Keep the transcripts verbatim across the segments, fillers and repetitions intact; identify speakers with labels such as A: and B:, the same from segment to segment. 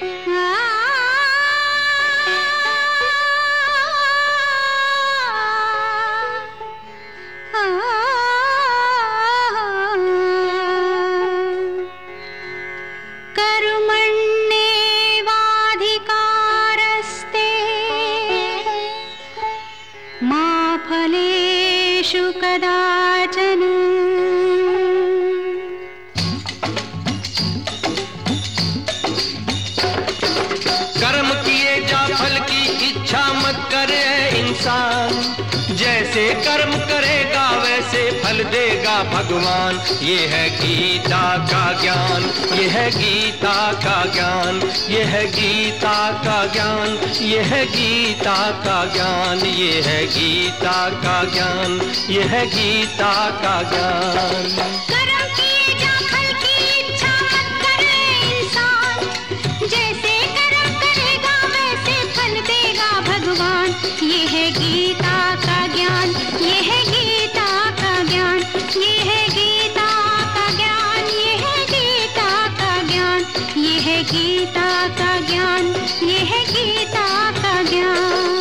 A: फलेषु कदाचन।
B: कर्म किए जा फल की इच्छा मत करे इंसान, जैसे कर्म करेगा वैसे फल देगा भगवान। ये है गीता का ज्ञान, ये है गीता का ज्ञान, ये है गीता का ज्ञान, ये है गीता का ज्ञान, ये है गीता का ज्ञान, ये है गीता का ज्ञान।
A: कर्म किए जा फल की इच्छा मत करे इंसान, जैसे कर्म करेगा वैसे फल देगा भगवान। ये है गीता का ज्ञान, ये है गीता का ज्ञान, ये है गीता का ज्ञान, ये है गीता का ज्ञान, ये है गीता का ज्ञान, ये है गीता का ज्ञान।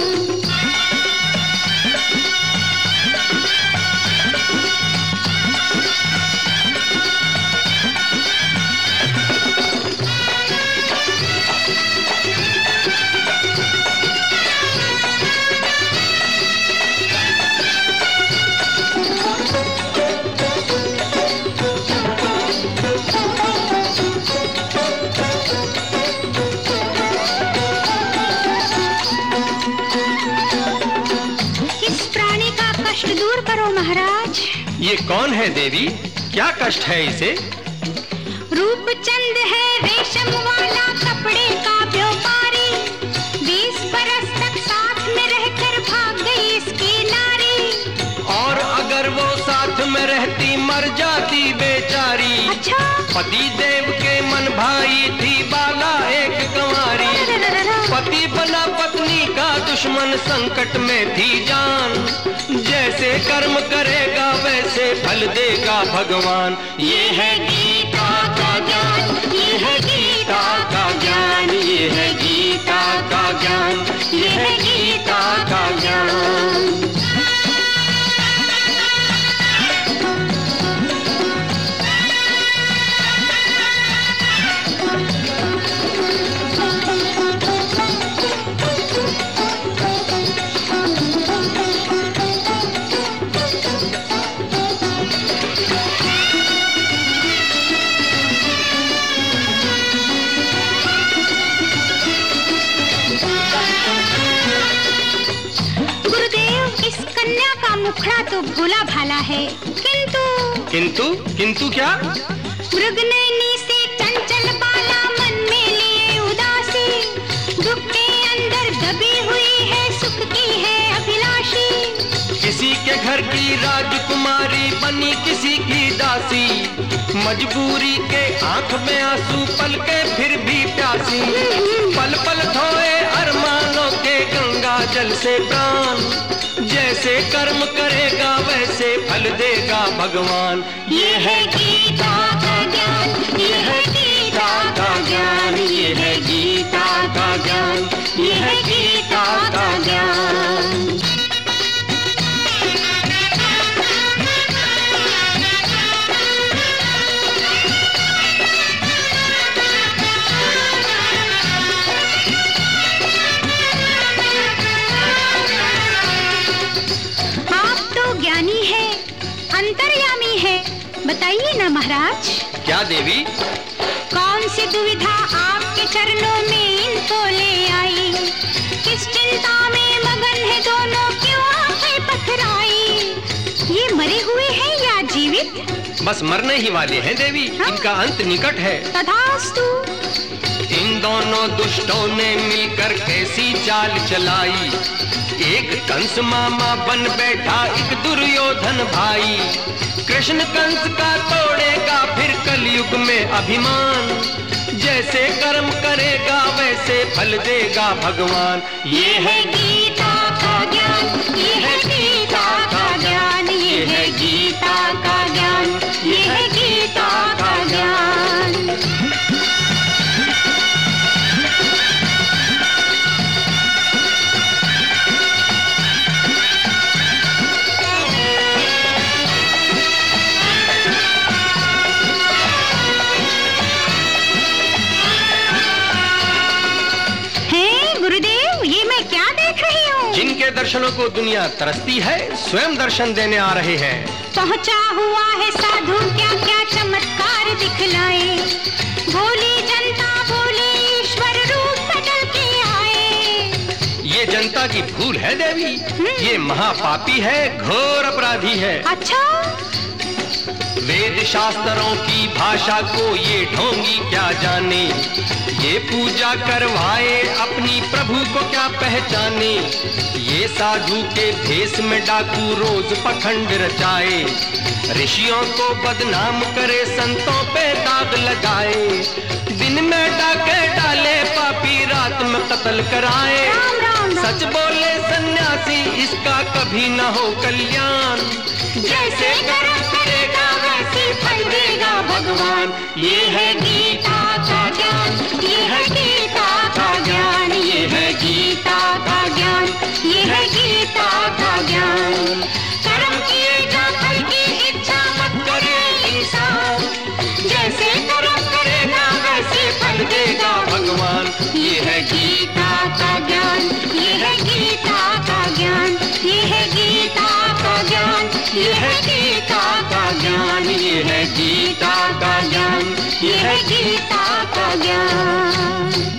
A: दूर करो महाराज।
B: ये कौन है देवी, क्या कष्ट है इसे?
A: रूपचंद है रेशम वाला कपड़े का व्यापारी, बीस बरस तक साथ में रहकर भाग गई इसकी नारी।
B: और अगर वो साथ में रहती मर जाती बेचारी।
A: अच्छा?
B: पति देव के मन भाई थी बाला एक कंवारी, पति बना पत्नी का दुश्मन संकट में थी जान। जैसे कर्म करेगा वैसे फल देगा भगवान। ये है गीता का ज्ञान, ये है गीता का ज्ञान, ये है गीता का ज्ञान, ये है गीता का ज्ञान।
A: मुखड़ा तो भोला भाला है, किंतु
B: किंतु किंतु क्या?
A: मृगनयनी से चंचल बाला मन में लिए उदासी, दुख के अंदर दबी हुई है सुख की है अभिलाषी।
B: किसी के घर की राजकुमारी बनी किसी की दासी, मजबूरी के आंख में आंसू पल के फिर भी प्यासी। पल पल धोए अरमानों के गंगा जल से प्राण, जैसे कर्म करेगा वैसे फल देगा भगवान। ये है गीता का ज्ञान, ये है गीता का ज्ञान, ये है गीता का ज्ञान, ये है गीता का ज्ञान।
A: अंतर्यामी है, बताइए ना महाराज।
B: क्या देवी?
A: कौन सी दुविधा आपके चरणों में इनको ले आई, किस चिंता में मगन है दोनों, क्यों आंखें पथराई। ये मरे हुए हैं या जीवित?
B: बस मरने ही वाले हैं देवी। हाँ? इनका अंत निकट है।
A: तथास्तु।
B: इन दोनों दुष्टों ने मिलकर कैसी चाल चलाई, एक कंस मामा बन बैठा एक दुर्योधन भाई। कृष्ण कंस का तोड़ेगा फिर कलयुग में अभिमान, जैसे कर्म करेगा वैसे फल देगा भगवान। ये है गीता का ज्ञान, ये है गीता का ज्ञान, ये है गीता का ज्ञान, ये है गीता का ज्ञान। बड़े दर्शनों को दुनिया तरसती है, स्वयं दर्शन देने आ रहे हैं।
A: पहुंचा हुआ है साधु, क्या क्या चमत्कार दिखलाए। भोली जनता बोले ईश्वर रूप बदल के आए।
B: ये जनता की भूल है देवी, ये महापापी है, घोर अपराधी है।
A: अच्छा,
B: वेद शास्त्रों की भाषा को ये ढोंगी क्या जाने। ये पूजा करवाए अपनी प्रभु को क्या पहचाने। ये साधु के भेष में डाकू रोज पखंड रचाए। ऋषियों को बदनाम करे, संतों पे दाग लगाए। दिन में डाके डाले पापी, रात में कत्ल कराए।
A: राम राम राम।
B: सच बोले सन्यासी, इसका कभी न हो कल्याण। जैसे कर्म करेगा वैसे फल देगा भगवान। ये है गीता का ज्ञान, ये है गीता का ज्ञान, ये है गीता का ज्ञान, ये है गीता का ज्ञान। कर्म किएगा फल की इच्छा मत करे इंसान। जैसे कर्म करेगा वैसे फल देगा भगवान। ये है गीता का ज्ञान, ये है गीता का ज्ञान, ये है गीता का ज्ञान, ये है गीता का ज्ञान, ये है गीता का ज्ञान, ये है गीता का ज्ञान।